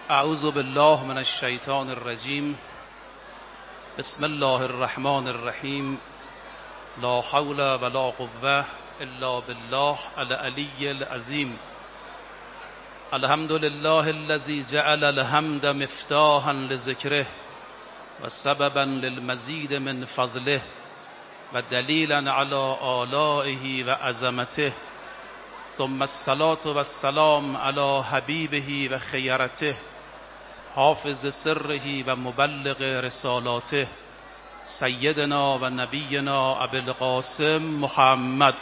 اعوذ بالله من الشیطان الرجیم. بسم الله الرحمن الرحیم. لا حول ولا قوة الا بالله العلی العظیم. الحمد لله الذي جعل الحمد مفتاحا لذکره و سببا للمزید من فضله و دلیلا علی آلائه و عظمته. ثم الصلاة والسلام علی حبیبه و خیرته حافظ سره و مبلغ رسالاته سیدنا و نبینا ابی القاسم محمد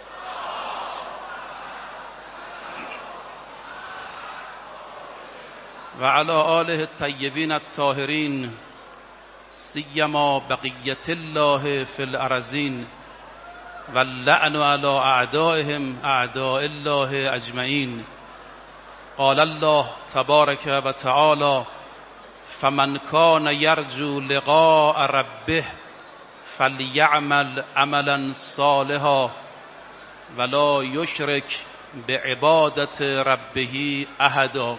و علی آله الطیبین الطاهرین سیما بقیت الله فی الارضین و اللعن علی اعدائهم اعداء الله اجمعین. قال الله تبارک و تعالی فمن کان یرجو لقاء ربه فلیعمل عملا صالحا ولا یشرک بعبادت ربه احدا.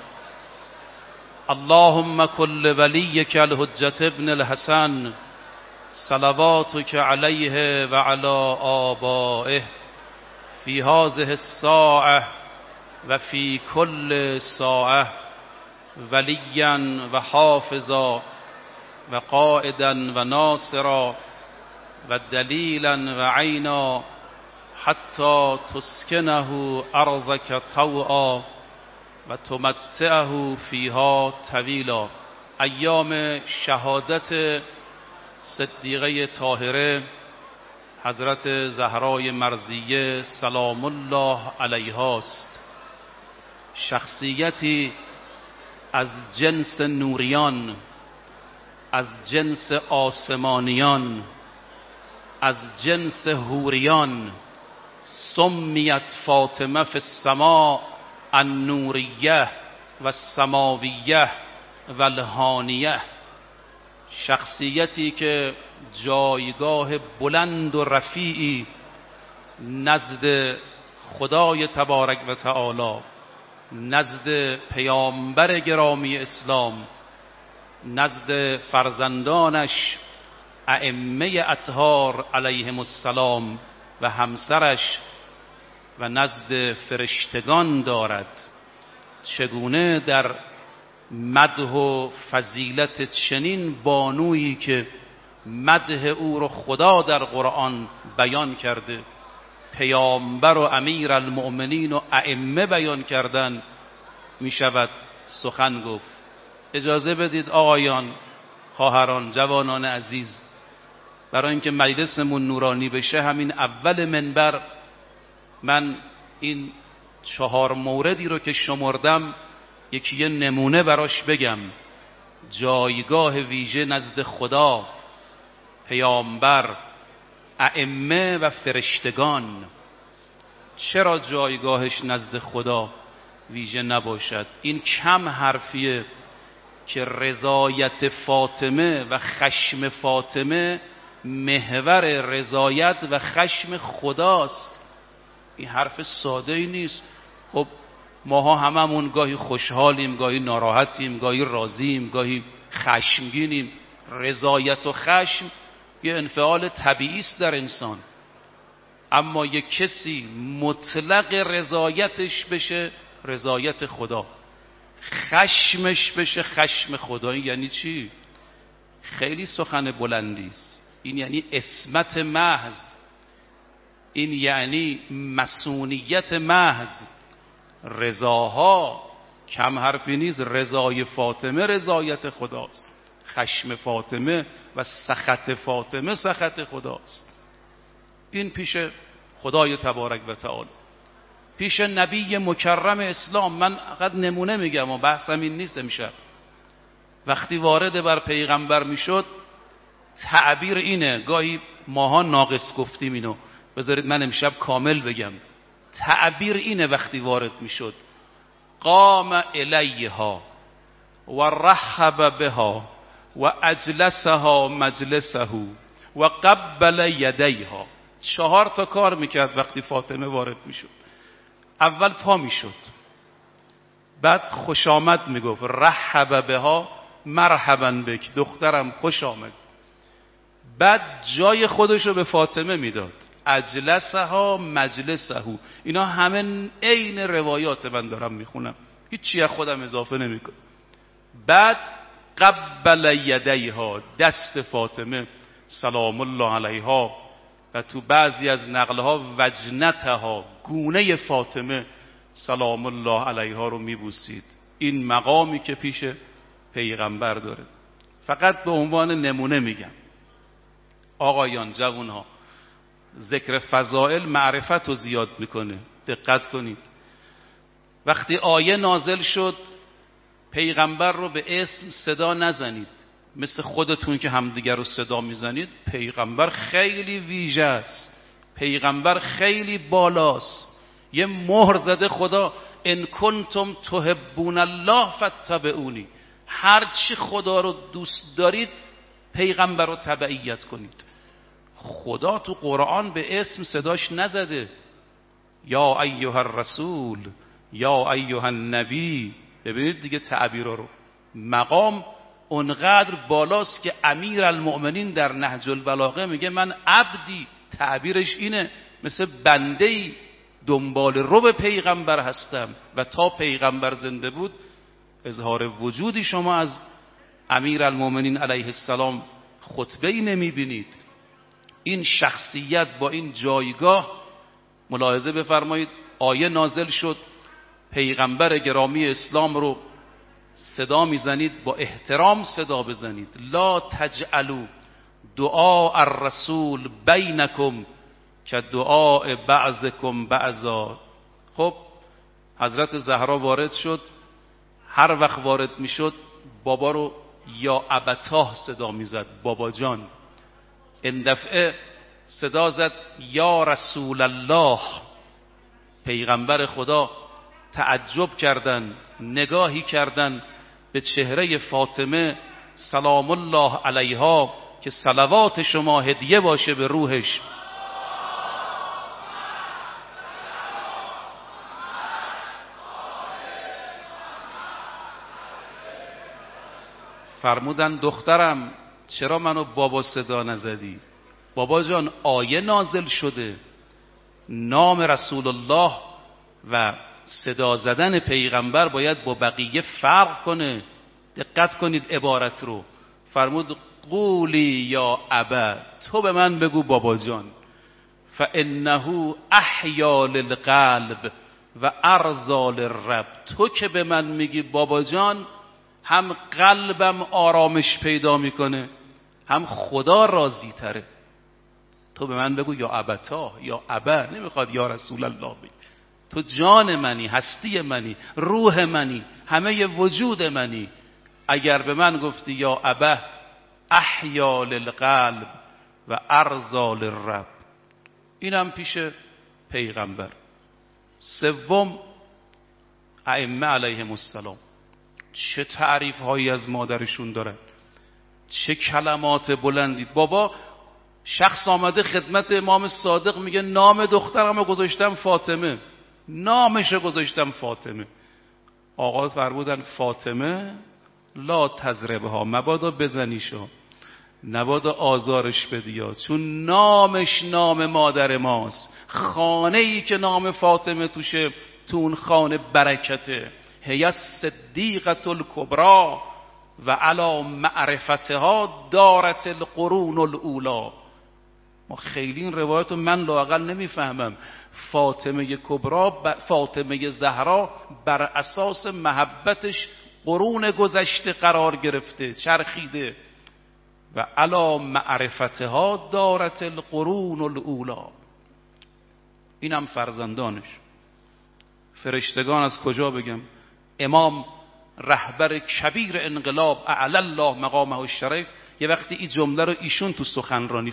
اللهم كل وليك الحجة ابن الحسن صلواتك عليه وعلى آبائه في هذه الساعة وفي كل ساعة وليا وحافظا وقائدا وناصرا ودليلا وعينا حتى تسكنه أرضك طوعا و تمتعه فیها طویلا. ایام شهادت صدیقه طاهره حضرت زهرای مرضیه سلام الله علیها است. شخصیتی از جنس نوریان، از جنس آسمانیان، از جنس حوریان. سمیت فاطمه فی السماء النوریه و السماویه و الهانیه. شخصیتی که جایگاه بلند و رفیعی نزد خدای تبارک و تعالی، نزد پیامبر گرامی اسلام، نزد فرزندانش ائمه اطهار علیهم السلام و همسرش و نزد فرشتگان دارد. چگونه در مدح و فضیلت چنین بانویی که مدح او را خدا در قرآن بیان کرده، پیامبر و امیر المؤمنین و ائمه بیان کردن، می شود سخن گفت. اجازه بدید آقایان، خواهران، جوانان عزیز، برای اینکه مجلسمون نورانی بشه همین اول منبر من این 4 موردی رو که شمردم یکی یه نمونه براش بگم. جایگاه ویژه نزد خدا، پیامبر، ائمه و فرشتگان. چرا جایگاهش نزد خدا ویژه نباشد؟ این کم حرفیه که رضایت فاطمه و خشم فاطمه محور رضایت و خشم خداست. این حرف ساده ای نیست. خب ماها هممون گاهی خوشحالیم، گاهی ناراحتیم، گاهی راضیم، گاهی خشمگینیم. رضایت و خشم یه انفعال طبیعی است در انسان. اما یک کسی مطلق رضایتش بشه رضایت خدا، خشمش بشه خشم خدا، یعنی چی؟ خیلی سخن بلندی است. این یعنی عصمت محض، این یعنی مسئولیت محض. رضاها کم حرفی نیست. رضای فاطمه رضایت خداست، خشم فاطمه و سخط فاطمه سخط خداست. این پیش خدای تبارک و تعالی، پیش نبی مکرم اسلام. من فقط نمونه میگم و بحثم این نیست. امشب وقتی وارد بر پیغمبر میشد تعبیر اینه، گاهی ماها ناقص گفتیم اینو، بذارید من امشب کامل بگم. تعبیر اینه وقتی وارد میشد: قام الیها و رحب بها و اجلسها مجلسه و قبل یدیها. 4 کار میکرد وقتی فاطمه وارد میشد. اول پا میشد، بعد خوش آمد میگفت، رحب بها مرحبا بک، دخترم خوش آمد. بعد جای خودشو به فاطمه میداد، اجلسها مجلسه. اینا همه عین روایات من دارم میخونم، هیچی از خودم اضافه نمیکنم. بعد قبل یدیها، دست فاطمه سلام الله علیها، و تو بعضی از نقلها وجنتها، گونه فاطمه سلام الله علیها رو میبوسید. این مقامی که پیش پیغمبر داره. فقط به عنوان نمونه میگم آقایان، جوانها، ذکر فضائل معرفت رو زیاد میکنه. دقت کنید، وقتی آیه نازل شد پیغمبر رو به اسم صدا نزنید، مثل خودتون که همدیگر رو صدا میزنید. پیغمبر خیلی ویژه است، پیغمبر خیلی بالاست. یه مهر زده خدا، ان کنتم تحبون الله فاتبعونی، هر چی خدا رو دوست دارید پیغمبر رو تبعیت کنید. خدا تو قرآن به اسم صداش نزده، یا ایها الرسول، یا ایها النبی. ببینید دیگه تعبیرها رو. مقام اونقدر بالاست که امیرالمؤمنین در نهج البلاغه میگه من عبدی، تعبیرش اینه، مثل بنده‌ای دنبال رو به پیغمبر هستم و تا پیغمبر زنده بود اظهار وجودی شما از امیرالمؤمنین علیه السلام خطبه‌ای نمیبینید. این شخصیت با این جایگاه، ملاحظه بفرمایید آیه نازل شد، پیغمبر گرامی اسلام رو صدا میزنید، با احترام صدا بزنید. لا تجعلوا دعاء الرسول بینکم که دعاء بعضکم بعضا. خب حضرت زهرا وارد شد، هر وقت وارد میشد بابا رو یا ابتاه صدا میزد، بابا جان. این دفعه صدا زد یا رسول الله. پیغمبر خدا تعجب کردن، نگاهی کردن به چهره فاطمه سلام الله علیها که صلوات شما هدیه باشه به روحش. فرمودن دخترم چرا منو بابا صدا نزدی؟ بابا جان آیه نازل شده، نام رسول الله و صدا زدن پیغمبر باید با بقیه فرق کنه. دقت کنید عبارت رو. فرمود قولی یا ابا، تو به من بگو بابا جان. فانه احیا للقلب و ارضا للرب. تو که به من میگی بابا جان، هم قلبم آرامش پیدا میکنه، هم خدا راضی تره. تو به من بگو یا ابتا، یا ابا، نمیخواد یا رسول الله بگی. تو جان منی، هستی منی، روح منی، همه وجود منی. اگر به من گفتی یا ابا احیا للقلب و ارضا للرب. اینم پیش پیغمبر. سوم، ائمه علیهم السلام چه تعریف هایی از مادرشون دارن، چه کلمات بلندی. بابا شخص آمده خدمت امام صادق میگه نام دخترمو گذاشتم فاطمه، نامشو گذاشتم فاطمه. آقا فرمودن فاطمه لا تضربها، مبادا بزنیشو، نبادا آزارش بدیا، چون نامش نام مادر ماست. خانه ای که نام فاطمه توشه، تو اون خانه برکته. هی صدیقة الکبری و علی معرفتها دارت القرون الاولی. ما خیلی این روایت رو من لااقل نمیفهمم. فاطمه کبری، فاطمه زهرا بر اساس محبتش قرون گذشته قرار گرفته، چرخیده. و علی معرفتها دارت القرون الاولی. اینم فرزندانش. فرشتگان از کجا بگم؟ امام رهبر کبیر انقلاب اعلی الله مقامه الشریف یه وقتی این جمله رو ایشون تو سخنرانی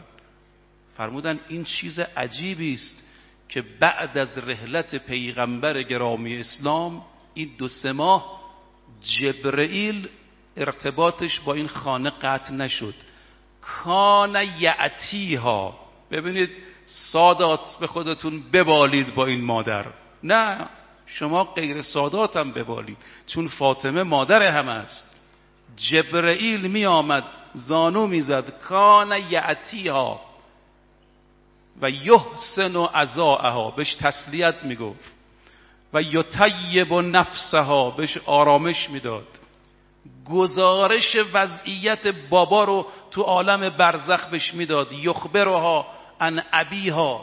فرمودن این چیز عجیبی است که بعد از رحلت پیغمبر گرامی اسلام این 2-3 ماه جبرئیل ارتباطش با این خانه قطع نشد. کان یعتیها. ببینید سادات به خودتون ببالید با این مادر. نه، شما غیر سادات هم ببالید، چون فاطمه مادر همه است. جبرئیل می آمد زانو می زد کان یعتیها و یحسن عزاءها، بهش تسلیت می گفت و یطیب نفسها، بهش آرامش میداد. گزارش وضعیت بابا رو تو عالم برزخ بهش میداد. یخبرها عن ابیها،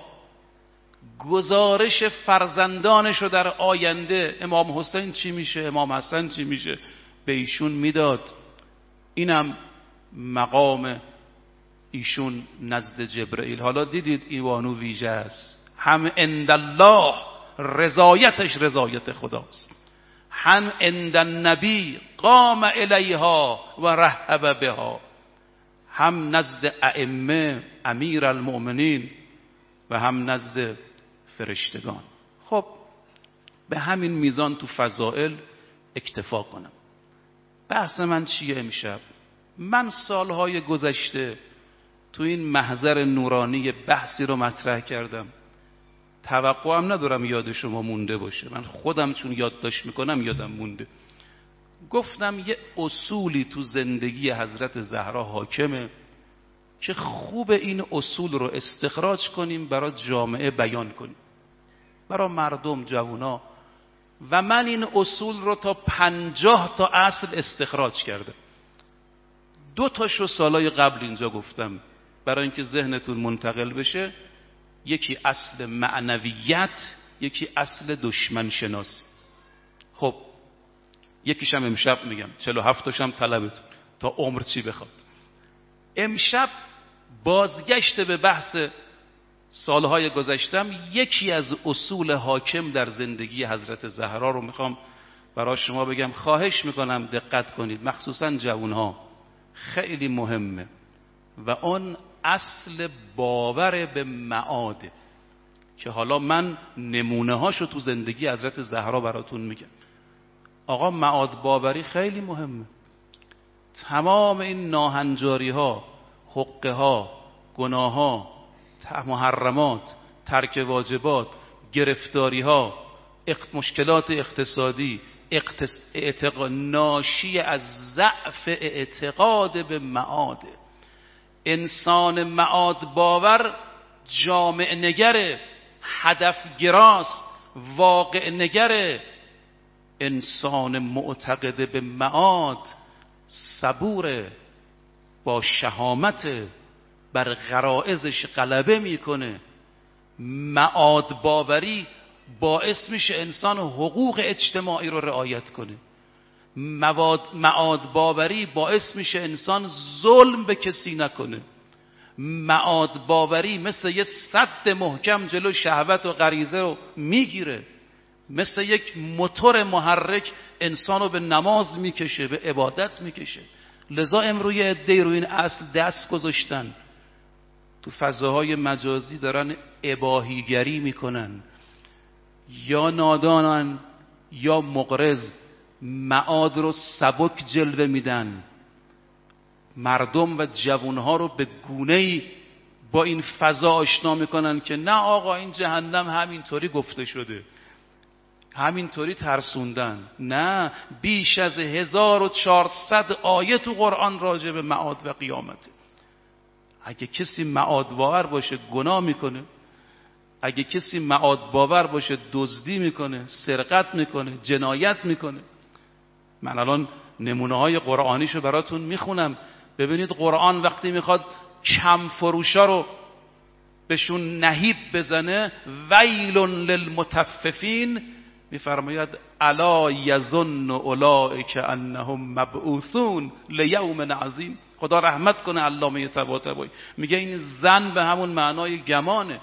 گزارش فرزندانش رو در آینده، امام حسین چی میشه، امام حسن چی میشه، به ایشون میداد. اینم مقام ایشون نزد جبرئیل. حالا دیدید ایوانو ویژه است، هم عند الله رضایتش رضایت خداست، هم عند النبی قام الیها و رحب بها، هم نزد ائمه امیر المؤمنین و هم نزد فرشتگان. خب به همین میزان تو فضائل اکتفا کنم. بحث من چیه امشب؟ من سالهای گذشته تو این محضر نورانی بحثی رو مطرح کردم، توقعم ندارم یاد شما مونده باشه، من خودم چون یادداشت میکنم یادم مونده. گفتم یه اصولی تو زندگی حضرت زهرا حاکمه که خوب این اصول رو استخراج کنیم برای جامعه بیان کنیم، برای مردم جوونا. و من این اصول رو تا 50 تا اصل استخراج کردم. 2 تاشو سالای قبل اینجا گفتم برای اینکه ذهنتون منتقل بشه. یکی اصل معنویت، یکی اصل دشمن شناسی. خب یکیشم امشب میگم، 47 تاشم طلبتون تا عمر چی بخواد. امشب بازگشت به بحث سالهای گذشتم، یکی از اصول حاکم در زندگی حضرت زهرا رو میخوام برای شما بگم. خواهش میکنم دقت کنید، مخصوصا جوانها، خیلی مهمه. و اون اصل باور به معاد که حالا من نمونه هاشو تو زندگی حضرت زهرا براتون میگم. آقا معاد باوری خیلی مهمه. تمام این ناهنجاری ها، حقه ها، گناه ها، محرمات، ترک واجبات، گرفتاری ها، مشکلات اقتصادی، ناشی از ضعف اعتقاد به معاد. انسان معاد باور جامع نگره، هدف گراست، واقع نگره. انسان معتقد به معاد صبوره، با شهامت بر غرائزش غلبه میکنه. معاد باوری باعث میشه انسان حقوق اجتماعی رو رعایت کنه. معاد باوری باعث میشه انسان ظلم به کسی نکنه. معاد باوری مثل یه سد محکم جلو شهوت و غریزه رو میگیره، مثل یک موتور محرک انسان رو به نماز میکشه، به عبادت میکشه. لذا امروز یه عده‌ای رو این اصل دست گذاشتن، تو فضاهای مجازی دارن اباحیگری میکنن، یا نادانن یا مغرض، معاد رو سبک جلوه میدن، مردم و جوانها رو به گونه‌ای با این فضا آشنا میکنن که نه آقا این جهنم همینطوری گفته شده، همینطوری ترسوندن. نه، بیش از 1400 آیه تو قرآن راجع به معاد و قیامته. اگه کسی معاد باور باشه گناه میکنه، اگه کسی معاد باور باشه دزدی میکنه، سرقت میکنه، جنایت میکنه. من الان نمونه های قرآنیشو براتون میخونم. ببینید قرآن وقتی میخواد کم فروشا رو بهشون نهیب بزنه، ویل للمطففین، میفرماید الا یظن اولئک انهم مبعوثون لیوم عظیم. خدا رحمت کنه علامه طباطبایی، میگه این زن به همون معنای گمانه.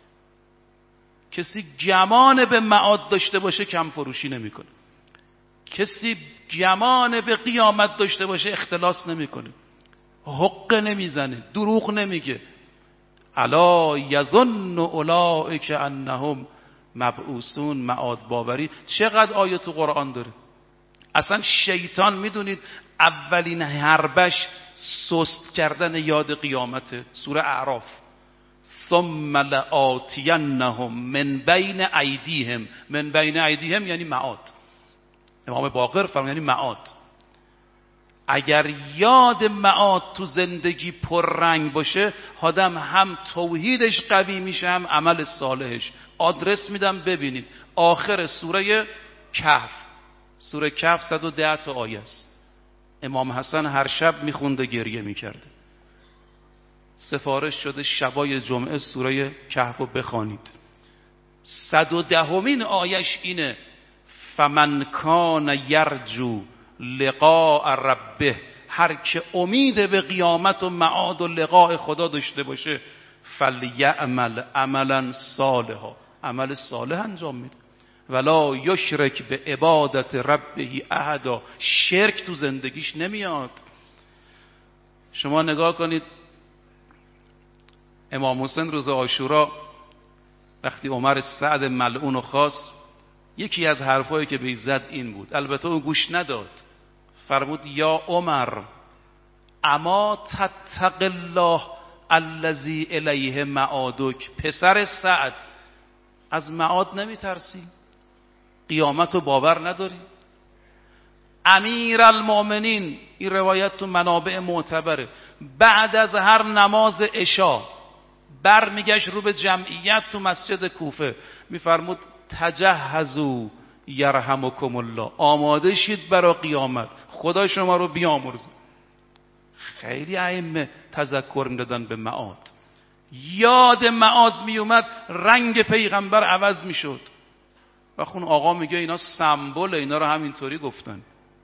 کسی گمان به معاد داشته باشه کم فروشی نمیکنه، کسی گمان به قیامت داشته باشه اختلاس نمیکنه، حق نمیزنه، دروغ نمیگه. الا یظن اولئک انهم مبعوثون. معاد باوری چقدر آیه تو قرآن داره. اصلا شیطان میدونید اولین حربش سست کردن یاد قیامته. سوره اعراف ثم لآتینهم من بین ایدیهم. من بین ایدیهم یعنی معاد. امام باقر فرمود یعنی معاد. اگر یاد معاد تو زندگی پررنگ باشه، آدم هم توحیدش قوی میشه هم عمل صالحش. آدرس میدم ببینید آخر سوره کهف، سوره کهف 110 تا آیه است. امام حسن هر شب میخونده گریه میکرده. سفارش شده شبای جمعه سوره کهف رو بخوانید. 110مین آیش اینه فمن کان یرجو لقاء ربه، هر که امید به قیامت و معاد و لقاء خدا داشته باشه، فلیعمل عملا صالحا، عمل صالح انجام میده، ولا یشرک به عبادت ربه احدا، شرک تو زندگیش نمیاد. شما نگاه کنید امام حسین روز عاشورا وقتی عمر سعد ملعون رو خواست، یکی از حرفایی که بهش زد این بود، البته اون گوش نداد، فرمود یا عمر اما تتق الله الذی الیه معادک، پسر سعد از معاد نمی ترسی؟ قیامت رو باور نداری؟ امیر المؤمنین، این روایت تو منابع معتبره، بعد از هر نماز عشا برمیگشت رو به جمعیت تو مسجد کوفه میفرمود تجهزوا یرحمکم الله، آماده شید برای قیامت، خدا شما رو بیامرزه. خیلی ائمه تذکر میدادن به معاد، یاد معاد میومد رنگ پیغمبر عوض میشد. و خون آقا میگه اینا سمبل، اینا رو همینطوری گفتن.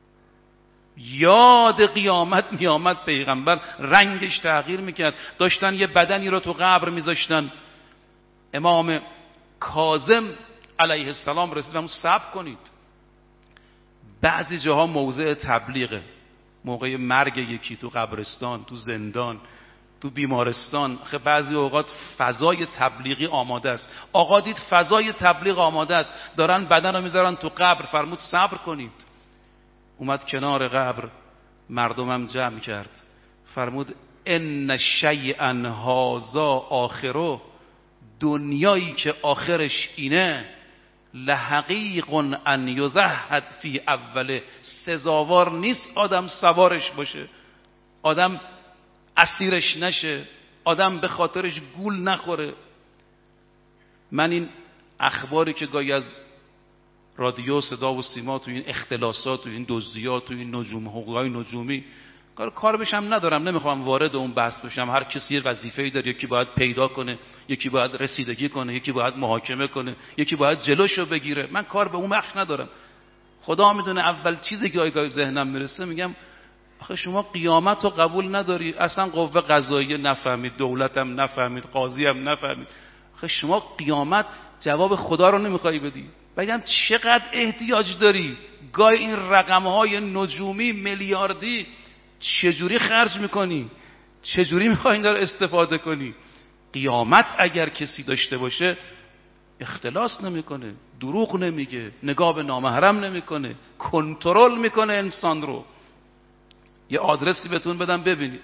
یاد قیامت میامد پیغمبر رنگش تغییر میکرد. داشتن یه بدنی رو تو قبر میذاشتن، امام کاظم علیه السلام رسیدن صبر کنید. بعضی جاها موضع تبلیغه، موقع مرگ یکی تو قبرستان، تو زندان، تو بیمارستان، بعضی اوقات فضای تبلیغی آماده است. آقا دید فضای تبلیغ آماده است، دارن بدن رو میذارن تو قبر، فرمود صبر کنید. اومد کنار قبر، مردمم جمع کرد، فرمود ان شیئا هذا آخره، دنیایی که آخرش اینه، لحقیق ان یزهد فی اوله، سزاوار نیست آدم سوارش باشه، آدم اسیرش نشه، آدم به خاطرش گول نخوره. من این اخباری که گاهی از رادیو صدا و سیما تو این اختلاسات و این دزدیات و این حقوقای نجومی کار بشم ندارم، نمیخوام وارد اون بحث بشم. هر کسی یه وظیفه‌ای داره، یکی باید پیدا کنه، یکی باید رسیدگی کنه، یکی باید محاکمه کنه، یکی باید جلوشو بگیره. من کار به اون بخش ندارم. خدا میدونه اول چیزی که گاهی ذهنم میرسه میگم آخه شما قیامت رو قبول نداری، اصلا قوه قضاییه نفهمید، دولتم نفهمید، قاضی هم نفهمید، آخه شما قیامت جواب خدا رو نمیخوای بدی. بگم چقدر احتیاج داری؟ گاهی این رقم‌های نجومی میلیاردی چجوری خرج میکنی؟ چجوری میخوای این رو استفاده کنی؟ قیامت اگر کسی داشته باشه اختلاس نمیکنه، دروغ نمیگه، نگاه به نامحرم نمیکنه، کنترل میکنه انسان رو. یه آدرسی بهتون بدم ببینید،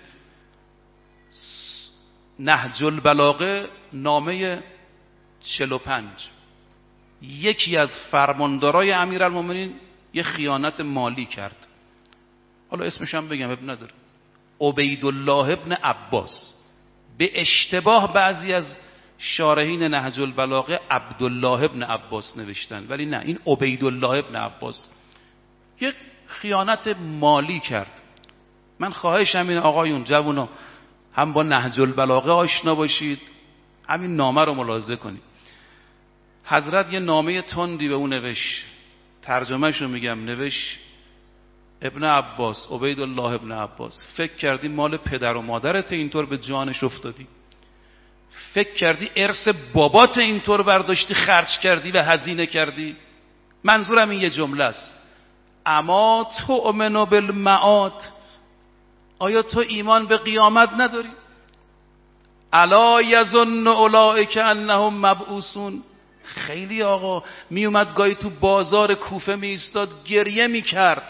نهج البلاغه نامه 45. یکی از فرماندارای امیرالمومنین یه خیانت مالی کرد، حالا اسمش هم بگم اب نداره، عبیدالله ابن عباس. به اشتباه بعضی از شارحین نهج البلاغه عبدالله ابن عباس نوشتن، ولی نه، این عبیدالله ابن عباس. یه خیانت مالی کرد. من خواهشم این آقایون جوونا هم با نهج البلاغه آشنا باشید، همین نامه رو ملاحظه کنید. حضرت یه نامه تندی به اون نوشت، ترجمهش رو میگم، نوشت ابن عباس، عبیدالله ابن عباس، فکر کردی مال پدر و مادرت اینطور به جانش افتادی؟ فکر کردی ارث بابات اینطور برداشتی خرج کردی و هزینه کردی؟ منظورم این یه جمله است، اما تؤمن بالمعاد، آیا تو ایمان به قیامت نداری؟ الا یظن اولئک انهم مبعوثون. خیلی آقا میومد گاهی تو بازار کوفه می ایستاد گریه میکرد،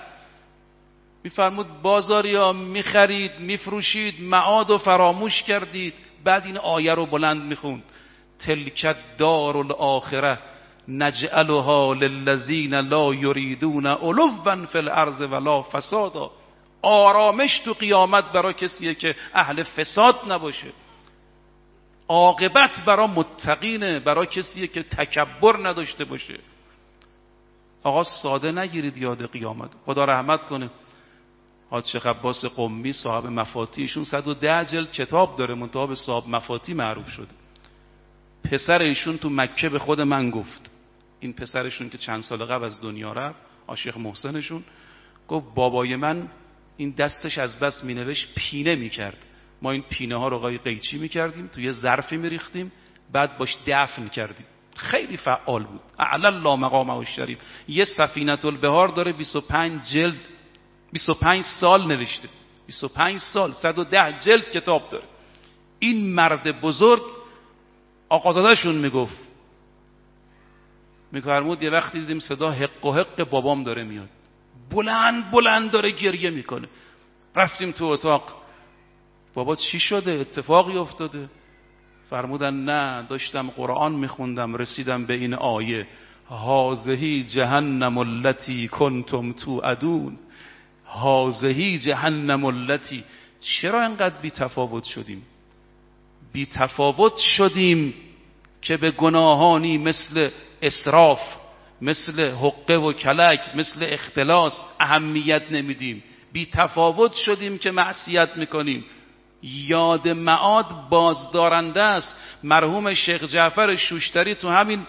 میفرمود بازاریا میخرید میفروشید، معاد و فراموش کردید، بعد این آیه رو بلند میخوند تلک الدار الاخره نجعلها للذین لا یریدون علوا فی الارض ولا فسادا. آرامش تو قیامت برای کسیه که اهل فساد نباشه، عاقبت برای متقینه، برای کسیه که تکبر نداشته باشه. آقا ساده نگیرید یاد قیامت. خدا رحمت کنه حاج شیخ عباس قمی صاحب مفاتیحشون 110 جلد کتاب داره، منتها به صاحب مفاتیح معروف شده. پسر ایشون تو مکه به خود من گفت، این پسرشون که چند سال قبل از دنیا رفت، شیخ محسنشون، گفت بابای من این دستش از بس مینوشت پینه میکرد، ما این پینه ها رو قیچی میکردیم توی ظرفی میریختیم بعد باش دفن کردیم. خیلی فعال بود، اعلی الله مقامه الشریف. یه سفینة البحار داره 25 جلد، 25 سال نوشته، 25 سال 110 جلد کتاب داره. این مرد بزرگ آقازاده شون میفرمود یه وقتی دیدیم صدا حق و حق بابام داره میاد، بلند بلند داره گریه میکنه. رفتیم تو اتاق، بابا چی شده؟ اتفاقی افتاده؟ فرمودن نه، داشتم قرآن میخوندم رسیدم به این آیه هذه جهنم التی کنتم توعدون، هذه جهنم التی. چرا انقدر بی تفاوت شدیم؟ بی تفاوت شدیم که به گناهانی مثل اسراف، مثل حقه و کلک، مثل اختلاس اهمیت نمیدیم. بی تفاوت شدیم که معصیت میکنیم. یاد معاد بازدارنده است. مرحوم شیخ جعفر شوشتری تو همین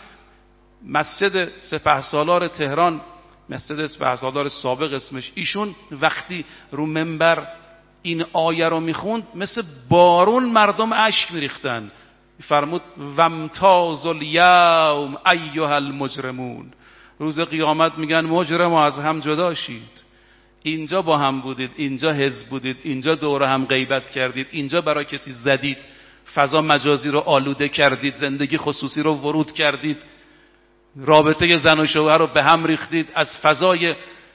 مسجد سپهسالار تهران، مسجد سپهسالار سابق اسمش، ایشون وقتی رو منبر این آیه رو میخوند مثل بارون مردم اشک میریختن. فرمود وامتاز الیوم ایها المجرمون، روز قیامت میگن مجرم از هم جدا شید. اینجا با هم بودید، اینجا حزب بودید، اینجا دور هم غیبت کردید، اینجا برای کسی زدید، فضا مجازی رو آلوده کردید، زندگی خصوصی رو ورود کردید، رابطه زن و شوهر رو به هم ریختید، از فضای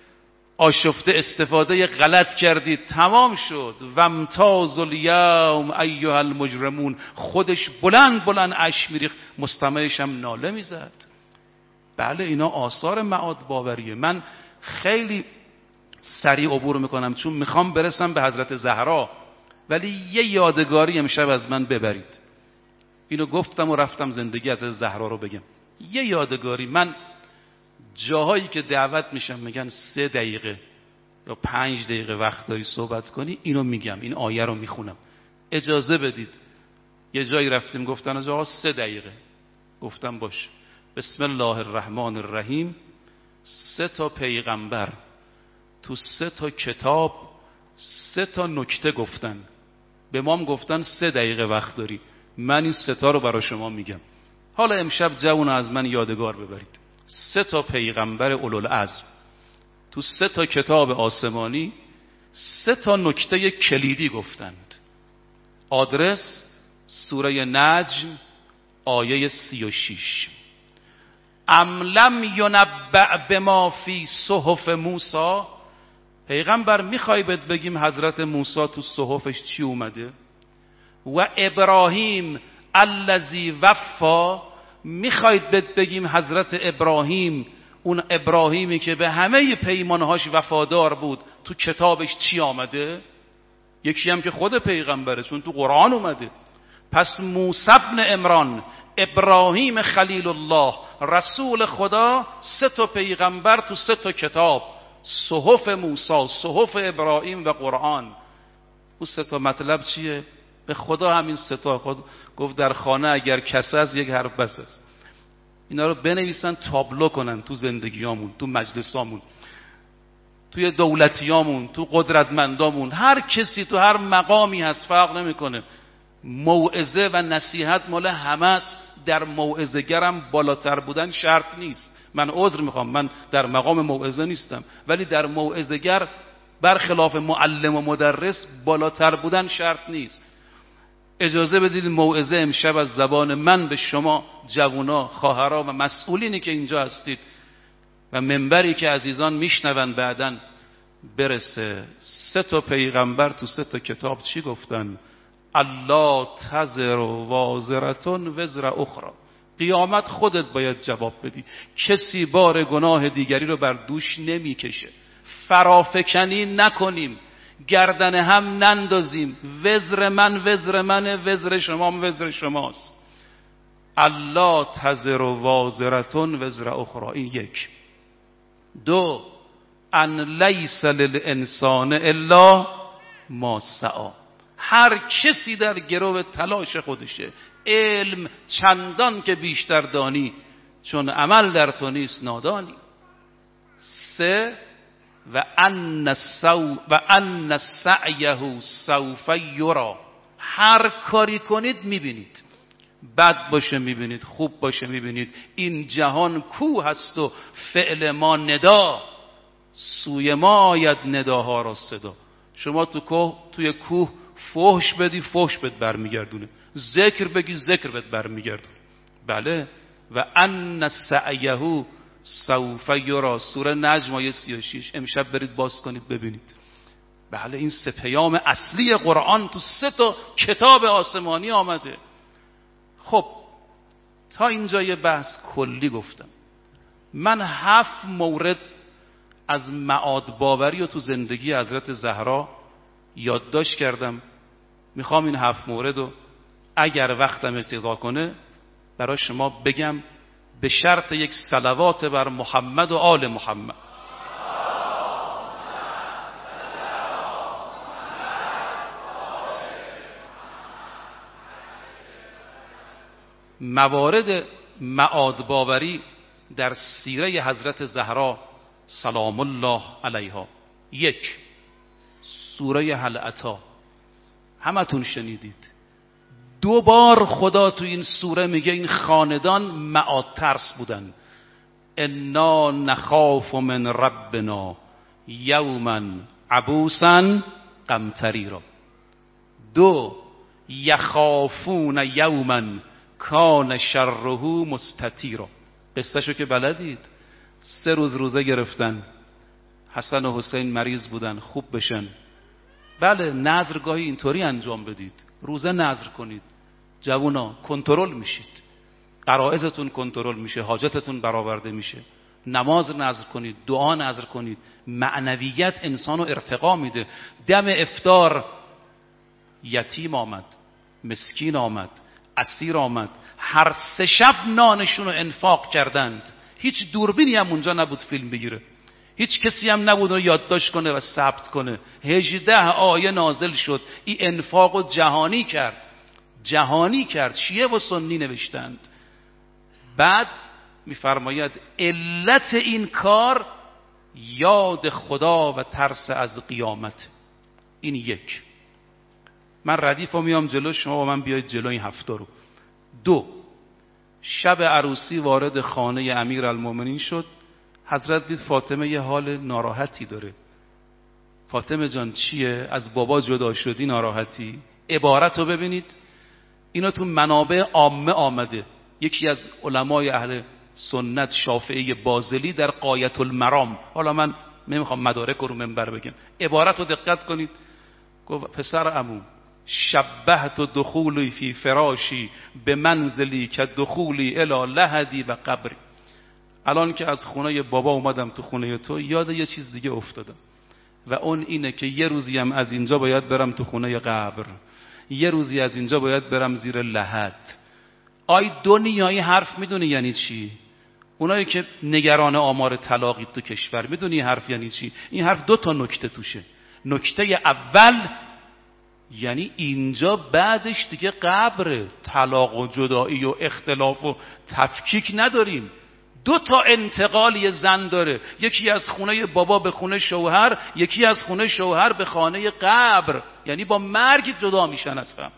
آشفته استفاده غلط کردید، تمام شد. وامتاز الیوم ایها المجرمون. خودش بلند بلند اشک میریخت، مستمعش هم ناله میزد. بله اینا آثار معاد باوریه. من خیلی سریع عبور میکنم چون میخوام برسم به حضرت زهرا، ولی یه یادگاری امشب از من ببرید. اینو گفتم و رفتم زندگی از زهرا رو بگم. یه یادگاری، من جاهایی که دعوت میشم میگن 3 دقیقه یا 5 دقیقه وقت داری صحبت کنی، اینو میگم، این آیه رو میخونم، اجازه بدید. یه جایی رفتیم گفتن از آقا 3 دقیقه، گفتم باش. بسم الله الرحمن الرحیم. 3 تا پیغمبر تو 3 تا کتاب 3 تا نکته گفتن، به ما هم گفتن 3 دقیقه وقت داری. من این 3 تا رو برای شما میگم. حالا امشب جوون از من یادگار ببرید. 3 تا پیغمبر اولوالعزم تو 3 تا کتاب آسمانی 3 تا نکته کلیدی گفتند. آدرس سوره نجم آیه 36. ام لم ینبأ بما فی صحف موسی. پیغمبر میخوای بهت بگیم حضرت موسی تو صحفش چی اومده؟ و ابراهیم الذی وفا. میخواید بهت بگیم حضرت ابراهیم، اون ابراهیمی که به همه پیمانهاش وفادار بود، تو کتابش چی آمده؟ یکی هم که خود پیغمبره چون تو قرآن اومده. پس موسی ابن عمران، ابراهیم خلیل الله، رسول خدا، 3 تا پیغمبر تو 3 تا کتاب، صحف موسی، صحف ابراهیم و قرآن. اون 3 تا مطلب چیه؟ به خدا همین 3 تا خود گفت در خانه اگر کس است یک حرف بس است. اینا رو بنویسن تابلو کنن تو زندگیامون، تو مجلسامون، توی دولتیامون، تو قدرتمندامون، هر کسی تو هر مقامی هست فرق نمیکنه. موعظه و نصیحت مال همه است. در موعظه گرم بالاتر بودن شرط نیست. من عذر میخوام، من در مقام موعظه نیستم، ولی در موعظه گر برخلاف معلم و مدرس بالاتر بودن شرط نیست. اجازه بدید موعظه امشب از زبان من به شما جوونا، خواهرها و مسئولینی که اینجا هستید و منبری که عزیزان میشنون بعدن برسه. 3 تا پیغمبر تو 3 تا کتاب چی گفتن؟ الله تزر وازرتون وزر اخرى. قیامت خودت باید جواب بدی. کسی بار گناه دیگری رو بر دوش نمیکشه. فرافکنی نکنیم، گردن هم نندازیم. وزر من وزر منه، وزر شما وزر شماست. الله تزر وازرتون وزر اخرى. این یک. دو، ان لیس للانسان الا ما سعی. هر کسی در گرو تلاش خودشه. علم چندان که بیشتر دانی، چون عمل در تو نیست نادانی. سه، و ان سعیه سوف یری. هر کاری کنید میبینید، بد باشه میبینید، خوب باشه میبینید. این جهان کوه هست و فعل ما ندا، سوی ما آید نداها را صدا. شما توی کوه فحش بدی، فحش بهت برمیگردونه. ذکر بگی، ذکر بهت برمیگردونه. بله. و ان سعیه سوف یری. سوره نجم آیه 36. امشب برید باز کنید ببینید. بله، این سه پیام اصلی قرآن تو 3 تا کتاب آسمانی آمده. خب تا اینجا یه بحث کلی گفتم. من 7 مورد از معاد باوری رو تو زندگی حضرت زهرا یادداشت کردم. میخوام این 7 مورد رو اگر وقتم اقتضا کنه برای شما بگم، به شرط یک صلوات بر محمد و آل محمد. موارد معاد باوری در سیره حضرت زهرا سلام الله علیها. 1، سوره هل اتی. همتون شنیدید. 2 بار خدا تو این سوره میگه این خاندان معاد ترس بودن. انا نخاف من ربنا یوما عبوسا قمطریرا. 2، یخافون یوما کان شره مستطیرا. قصهشو که بلدید. 3 روز روزه گرفتن. حسن و حسین مریض بودن، خوب بشن. بله، نذر گاهی اینطوری انجام بدید. روزه نذر کنید. جوونا کنترل میشید، غرایزتون کنترل میشه، حاجتتون برآورده میشه. نماز نذر کنید، دعا نذر کنید. معنویت انسانو ارتقا میده. دم افطار یتیم آمد، مسکین آمد، اسیر آمد. هر 3 شب نانشون رو انفاق کردند. هیچ دوربینی هم اونجا نبود فیلم بگیره، هیچ کسی هم نبود رو یادداشت کنه و ثبت کنه. 18 آیه نازل شد. این انفاق جهانی کرد. شیعه و سنی نوشتند. بعد میفرماید علت این کار یاد خدا و ترس از قیامت. این 1. من ردیفو میام جلو، شما با من بیاید جلو این 7 رو. 2، شب عروسی وارد خانه امیرالمومنین شد. حضرت دید فاطمه یه حال ناراحتی داره. فاطمه جان چیه؟ از بابا جدا شدی ناراحتی؟ عبارت رو ببینید. اینا تو منابع عامه آمده. یکی از علمای اهل سنت شافعی بازلی در غایت المرام، حالا من نمیخوام مدارک رو منبر بگم، عبارت رو دقت کنید. گفت پسر عمو، شبهت دخولی فی فراشی به منزلی که دخولی الی لحدی و قبری. الان که از خونه بابا اومدم تو خونه تو، یاد یه چیز دیگه افتادم و اون اینه که یه روزی هم از اینجا باید برم تو خونه قبر، یه روزی از اینجا باید برم زیر لحد. آی دنیایی حرف میدونی یعنی چی؟ اونایی که نگران آمار طلاقی تو کشور، میدونی حرف یعنی چی؟ این حرف 2 تا نکته توشه. نکته اول یعنی اینجا بعدش دیگه قبر، طلاق و جدایی و اختلاف و تفکیک نداریم. 2 تا انتقال یه زن داره، یکی از خونه بابا به خونه شوهر، یکی از خونه شوهر به خانه قبر. یعنی با مرگ جدا میشن اصلا.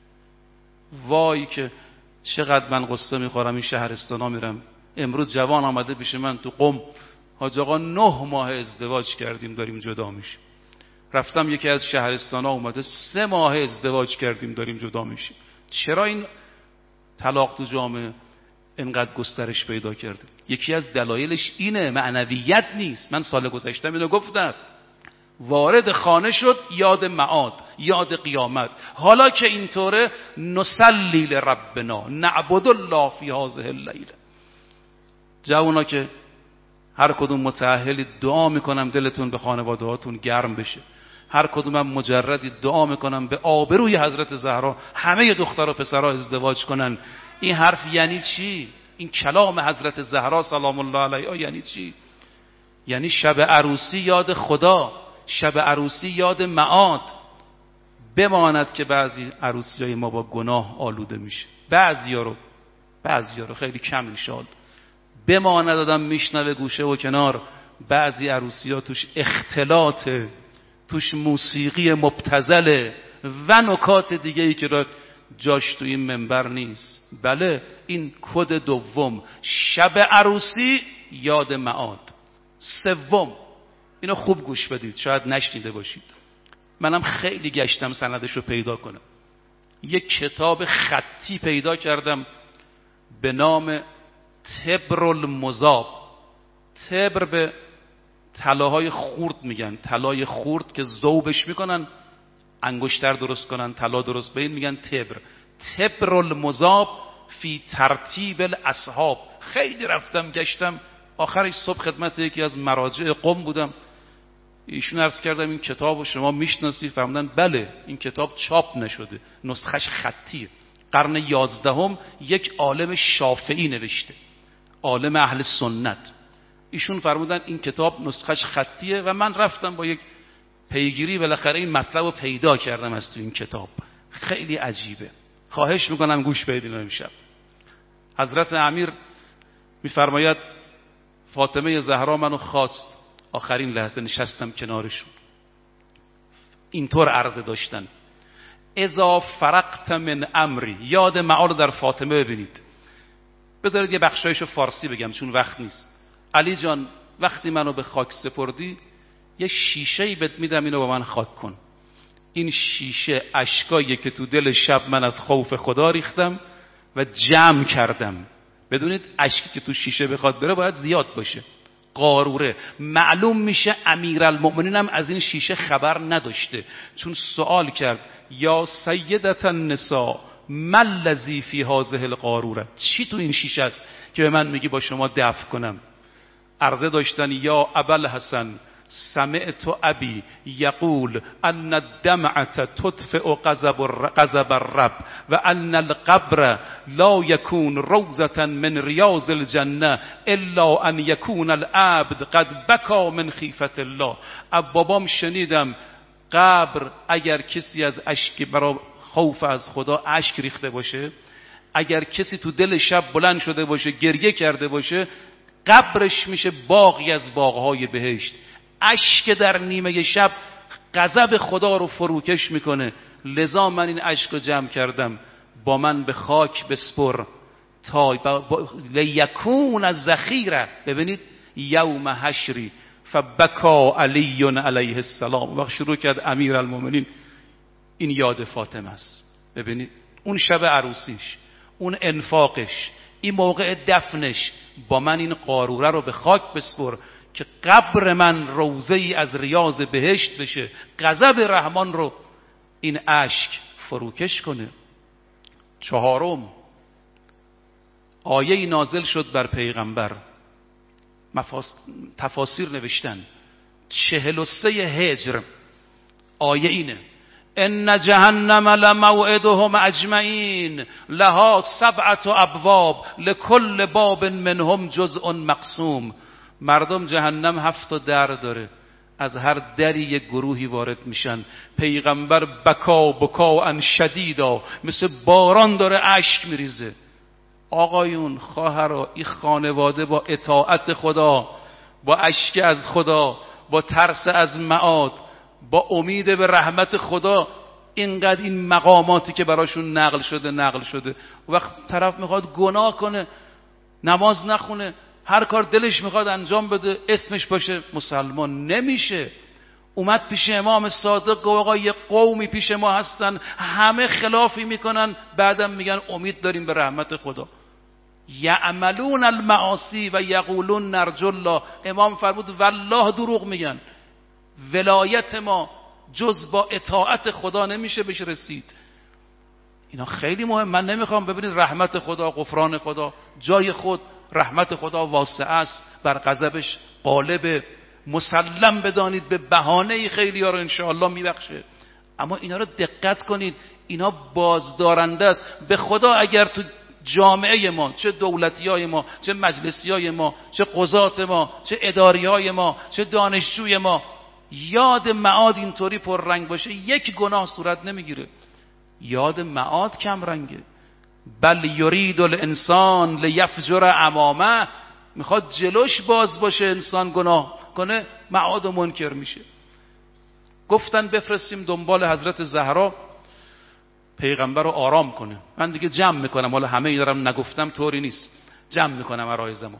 وای که چقدر من قصه میخورم این شهرستانا میرم. امروز جوان آمده پیش من تو قم، حاج آقا 9 ماه ازدواج کردیم داریم جدا میشیم. رفتم یکی از شهرستانا اومده 3 ماه ازدواج کردیم داریم جدا میشیم. چرا این طلاق تو جامعه اینقدر گسترش پیدا کرده؟ یکی از دلایلش اینه، معنویت نیست. من سال گذشته اینو گفتم. وارد خانه شد، یاد معاد. یاد قیامت. حالا که اینطوره نصلی لربنا نعبد الله فی هذه اللیله. جوونا که هر کدوم متأهلی دعا میکنم دلتون به خانواده هاتون گرم بشه، هر کدومم مجردی دعا میکنم به آبروی حضرت زهرا همه دختر و پسرها ازدواج کنن. این حرف یعنی چی؟ این کلام حضرت زهرا سلام الله علیها یعنی چی؟ یعنی شب عروسی یاد خدا، شب عروسی یاد معاد. بماند که بعضی عروسیای ما با گناه آلوده میشه، بعضیا رو خیلی کم انشالله. بماند آدم میشنوه گوشه و کنار بعضی عروسی‌ها توش اختلاطه، توش موسیقی مبتذله و نکات دیگه‌ای که را جاش تو این منبر نیست. بله این کد دوم، شب عروسی یاد معاد. سوم، اینو خوب گوش بدید، شاید نشنیده باشید، منم خیلی گشتم سندش رو پیدا کنم. یک کتاب خطی پیدا کردم به نام تبر المذاب. تبر به طلاهای خورد میگن، طلای خورد که ذوبش میکنن انگشتر درست کنن، طلا درست، به این میگن تبر. تبر المذاب فی ترتیب الاصحاب. خیلی رفتم گشتم، آخرش صبح خدمت یکی از مراجع قم بودم، ایشون عرض کردم این کتاب رو شما میشناسی؟ فرمودن بله این کتاب چاپ نشده، نسخش خطیه، قرن 11 یک عالم شافعی نوشته، عالم اهل سنت. ایشون فرمودن این کتاب نسخش خطیه و من رفتم با یک پیگیری بالاخره این مطلب رو پیدا کردم از تو این کتاب. خیلی عجیبه، خواهش میکنم گوش بدید. امشب حضرت امیر میفرماید فاطمه زهرا منو خواست، آخرین لحظه نشستم کنارشون، اینطور عرضه داشتن: اذا فرقت من امری. یاد معال در فاطمه ببینید. بذارید یه بخشایشو فارسی بگم چون وقت نیست. علی جان وقتی منو به خاک سپردی یه شیشه‌ای بهت میدم، اینو با من خاک کن. این شیشه اشکایی که تو دل شب من از خوف خدا ریختم و جمع کردم. بدونید اشکی که تو شیشه بخواد بره باید زیاد باشه، قاروره. معلوم میشه امیرالمؤمنین هم از این شیشه خبر نداشته، چون سوال کرد یا سیدة النساء ما الذی فی هذه القاروره، چی تو این شیشه است که به من میگی با شما دفع کنم؟ عرضه داشتن یا ابوالحسن سمعت ابی یقول ان الدمعة تطفئ غضب الرب و ان القبر لا يكون روضة من رياض الجنة الا ان يكون العبد قد بكى من خيفة الله. بابام شنیدم قبر اگر کسی از اشک برای خوف از خدا اشک ریخته باشه، اگر کسی تو دل شب بلند شده باشه گریه کرده باشه، قبرش میشه باغی از باغهای بهشت. اشک در نیمه شب غضب خدا رو فروکش میکنه. لذا من این اشک رو جمع کردم، با من به خاک بسپر تا لیکون الذخیره. ببینید یوم حشری فبکا علی علیه السلام. وقت شروع کرد امیرالمؤمنین، این یاد فاطمه است. ببینید اون شب عروسیش، اون انفاقش، این موقع دفنش، با من این قاروره رو به خاک بسپر که قبر من روضه‌ای از ریاض بهشت بشه، غضب رحمان رو این اشک فروکش کنه. چهارم، آیه نازل شد بر پیغمبر، تفاسیر نوشتن 43 هجر آیه اینه: ان جهنم لموعدهم اجمعین لها 7 ابواب لكل باب منهم جزء مقسوم. مردم جهنم 7 در داره، از هر دری یک گروهی وارد میشن. پیغمبر بکا شدیدا، مثل باران داره اشک میریزه. آقایون، خواهرها، این خانواده با اطاعت خدا، با اشک از خدا، با ترس از معاد، با امید به رحمت خدا، اینقدر این مقاماتی که براشون نقل شده. وقت طرف میخواد گناه کنه، نماز نخونه، هر کار دلش میخواد انجام بده، اسمش باشه مسلمان، نمیشه. اومد پیش امام صادق گفت آقا یه قومی پیش ما هستن همه خلافی میکنن، بعدم میگن امید داریم به رحمت خدا. یعملون المعاصی و یقولون نرجو الله. امام فرمود والله دروغ میگن. ولایت ما، جز با اطاعت خدا نمیشه بهش رسید. اینا خیلی مهم. من نمیخوام ببینید رحمت خدا، غفران خدا جای خود، رحمت خدا واسع است، بر غضبش غالب، مسلم بدانید به بهانه‌ای خیلی ها رو انشاءالله میبخشه. اما اینا رو دقت کنید، اینا بازدارنده است. به خدا اگر تو جامعه ما، چه دولتیای ما، چه مجلسیای ما، چه قضات ما، چه اداریای ما، چه دانشجوی ما، یاد معاد اینطوری پررنگ باشه، یک گناه صورت نمیگیره. یاد معاد کم رنگه. بل یرید الانسان لیفجر امامه، میخواد جلوش باز باشه، انسان گناه کنه معاد و منکر میشه. گفتن بفرستیم دنبال حضرت زهرا پیغمبر رو آرام کنه. من دیگه جمع میکنم، حالا همه ای دارم نگفتم طوری نیست، جمع میکنم عرایزمو.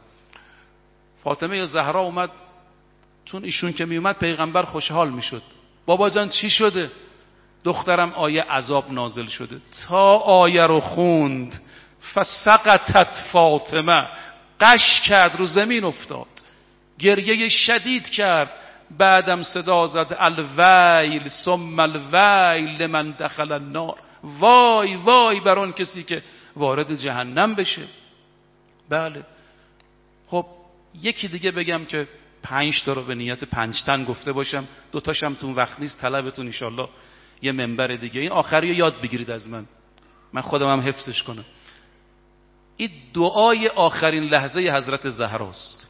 فاطمه زهرا اومد، چون ایشون که میومد پیغمبر خوشحال میشد. بابا جان چی شده؟ دخترم آیه عذاب نازل شده. تا آیه رو خوند فسقطت فاطمه، قش کرد، رو زمین افتاد، گریه شدید کرد. بعدم صدا زد الویل ثم الویل لمن دخل النار، وای وای بر اون کسی که وارد جهنم بشه. بله خب یکی دیگه بگم که 5 تا رو به نیت 5 تن گفته باشم، 2 تاشم تون وقت نیست، طلبتون انشالله یه منبر دیگه. این آخری یاد بگیرید از من خودم هم حفظش کنم. این دعای آخرین لحظه حضرت زهراست.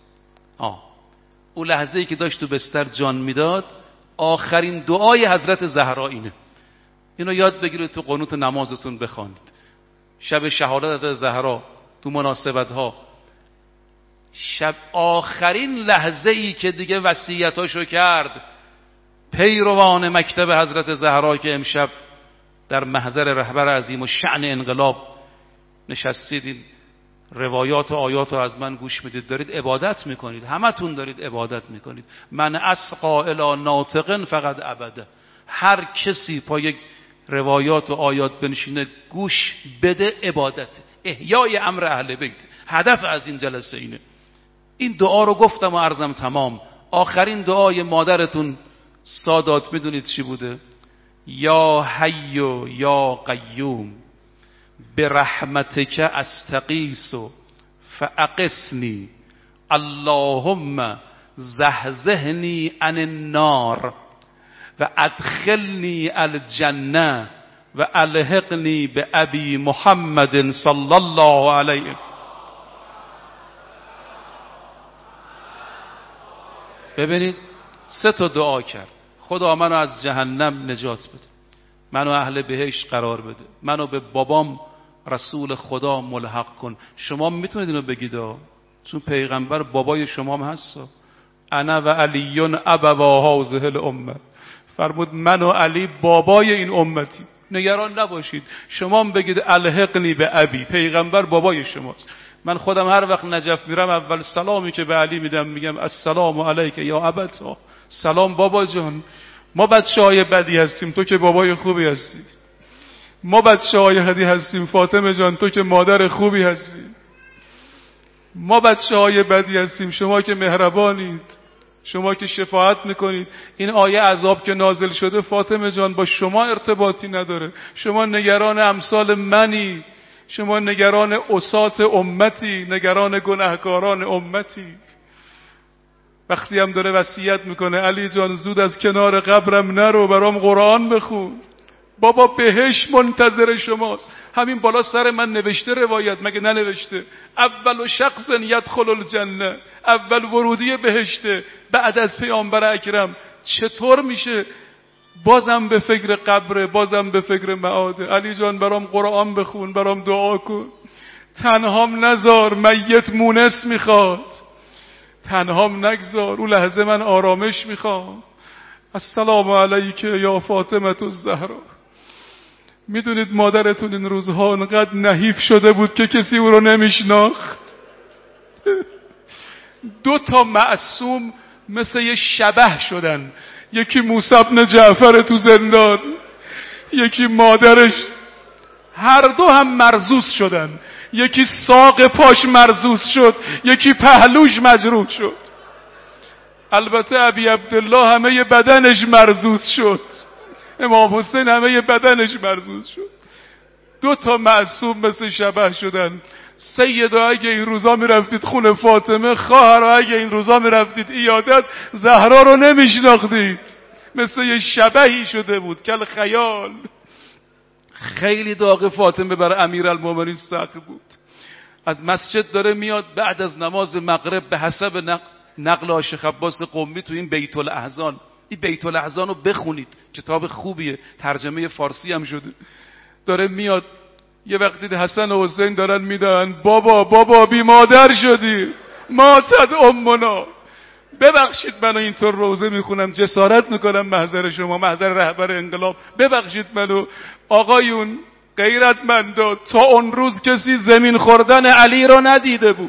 اون لحظه‌ای که داشت تو بستر جان میداد، آخرین دعای حضرت زهرا اینه. اینو یاد بگیرید، تو قنوت نمازتون بخوانید. شب شهادت حضرت زهرا تو مناسبت‌ها، شب آخرین لحظه‌ای که دیگه وصیتاشو کرد، پیروان مکتب حضرت زهرا که امشب در محضر رهبر عظیم و شأن انقلاب نشستید، این روایات و آیات رو از من گوش میدید، دارید عبادت میکنید، همتون دارید عبادت میکنید. من اسقا الی ناطق فقط ابدا. هر کسی پای یک روایات و آیات بنشینه گوش بده، عبادت، احیای امر اهل بیت. هدف از این جلسه اینه. این دعا رو گفتم و عرضم تمام. آخرین دعای مادرتون سادات میدونید چی بوده؟ یا حی یا قیوم برحمتک استغیث فاغثنی اللهم زحزحنی عن النار و ادخلنی الجنه و الحقنی بابی محمد صلی الله علیه. ببینید 3 تا دعا کرد. خدا منو از جهنم نجات بده، منو اهل بهشت قرار بده، منو به بابام رسول خدا ملحق کن. شما میتونید اینو بگید چون پیغمبر بابای شما هم هست. انا و علی ابوا هذه الامه، فرمود من و علی بابای این امتی، نگران نباشید. شما هم بگید الحقنی به ابی، پیغمبر بابای شماست. من خودم هر وقت نجف میرم اول سلامی که به علی میدم میگم السلام علیک یا ابتا، سلام بابا جان. ما بچه‌های بدی هستیم، تو که بابای خوبی هستی. ما بچه‌های بدی هستیم، فاطمه جان تو که مادر خوبی هستی. ما بچه‌های بدی هستیم، شما که مهربانید، شما که شفاعت میکنید. این آیه عذاب که نازل شده فاطمه جان با شما ارتباطی نداره. شما نگران امثال منی، شما نگران عصات امتی، نگران گناهکاران امتی. وقتی هم داره وصیت میکنه علی جان زود از کنار قبرم نرو، برام قرآن بخون، بابا بهشت منتظر شماست. همین بالا سر من نوشته روایت، مگه ننوشته؟ اول شخص یدخل الجنه، اول ورودی بهشته بعد از پیامبر اکرم. چطور میشه بازم به فکر قبره، بازم به فکر معاده؟ علی جان برام قرآن بخون، برام دعا کن، تنهام نذار، میت مونس میخواد، تنهام نگذار. اون لحظه من آرامش میخوام. السلام علیک یا فاطمه الزهرا. میدونید مادرتون این روزها انقدر نحیف شده بود که کسی او رو نمیشناخت. 2 تا معصوم مثل یه شبح شدن، یکی موسی بن جعفر تو زندان، یکی مادرش، هر دو هم مرزوز شدن. یکی ساق پاش مرزوز شد، یکی پهلوش مجروح شد. البته ابی عبدالله همه بدنش مرزوز شد. امام حسین همه بدنش مرزوز شد. 2 معصوم مثل شبح شدن. سیدا اگه این روزا میرفتید خونه فاطمه، خواهرها اگه این روزا میرفتید عیادت، زهرا رو نمیشناختید، مثل یه شبحی شده بود کل خیال. خیلی داغ فاطمه برای امیرالمومنین سخت بود. از مسجد داره میاد بعد از نماز مغرب، به حسب نقل شیخ عباس قمی تو این بیت الاحزان، این بیت الاحزان رو بخونید، کتاب خوبیه، ترجمه فارسی هم شده. داره میاد یه وقتی حسن و حسین دارن میدن، بابا بی مادر شدی، ماتت امنا. ببخشید منو اینطور روزه میخونم، جسارت میکنم محضر شما، محضر رهبر انقلاب، ببخشید منو. آقایون غیرتمندا، تا اون روز کسی زمین خوردن علی رو ندیده بود.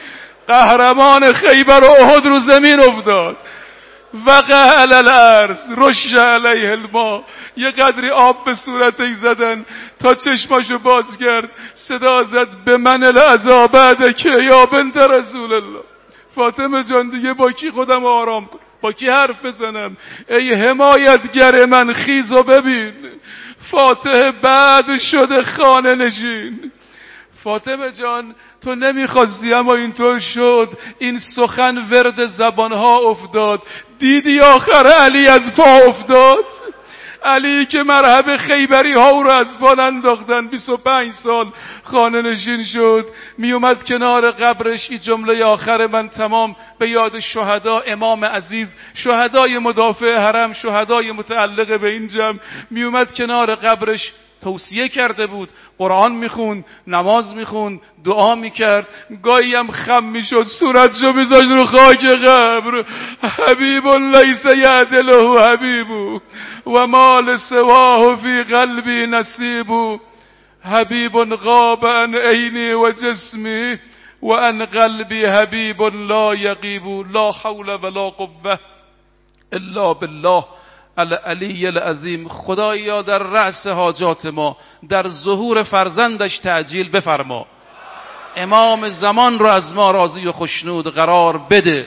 قهرمان خیبر و احد رو زمین افتاد، وقع علی الارض رش علیه الماء، یه قدری آب به صورتش زدن تا چشماشو باز کرد، صدا زد به من العذاب بعدک یا بنت رسول الله. فاطمه جان دیگه با کی خودم آرام کنم، با کی حرف بزنم؟ ای حمایتگر من خیز و ببین، فاتح بعد شده خانه نشین. فاطمه جان تو نمیخواستی اما اینطور شد، این سخن ورد زبانها افتاد. دیدی آخر علی از پا افتاد؟ علی که مرحب خیبری ها او رو از پا انداختن، 25 سال خانه نشین شد. می اومد کنار قبرش، این جمله آخر من تمام به یاد شهدا، امام عزیز، شهدای مدافع حرم، شهدای متعلق به این جمع. می اومد کنار قبرش، توصیه کرده بود، قرآن میخوند، نماز میخوند، دعا میکرد، گاهی هم خم میشد، صورتشو میذاشت رو خاک قبر. حبیب لیس یعدله حبیب و مال سواه فی قلبی نصیب. حبیب غاب عن عینی و جسمی و عن قلبی حبیب لا یغیب. لا حول ولا قوة الا بالله العلی العظیم. خدایا در رأس حاجات ما، در ظهور فرزندش تعجیل بفرما. امام زمان رو از ما راضی و خشنود قرار بده.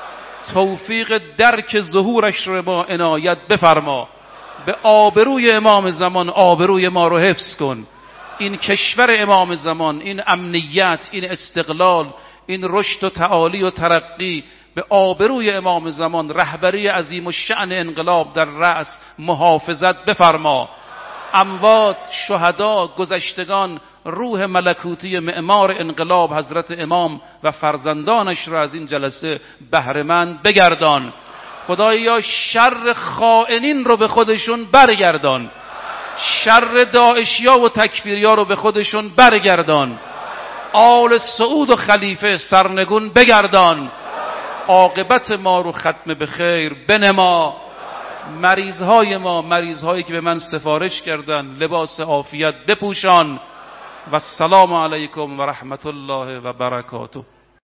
توفیق درک ظهورش رو ما عنایت بفرما. به آبروی امام زمان آبروی ما رو حفظ کن. این کشور امام زمان، این امنیت، این استقلال، این رشد و تعالی و ترقی، به آبروی امام زمان، رهبری عظیم و شأن انقلاب در رأس محافظت بفرما. اموات، شهدا، گذشتگان، روح ملکوتی معمار انقلاب حضرت امام و فرزندانش را از این جلسه بهره‌مند بگردان. خدایا شر خائنین رو به خودشون برگردان، شر داعشیا و تکفیریا رو به خودشون برگردان. آل سعود و خلیفه سرنگون بگردان. عاقبت ما رو ختم به خیر بنما. مریضهای ما، مریضهایی که به من سفارش کردن، لباس عافیت بپوشان. و السلام علیکم و رحمت الله و برکاته.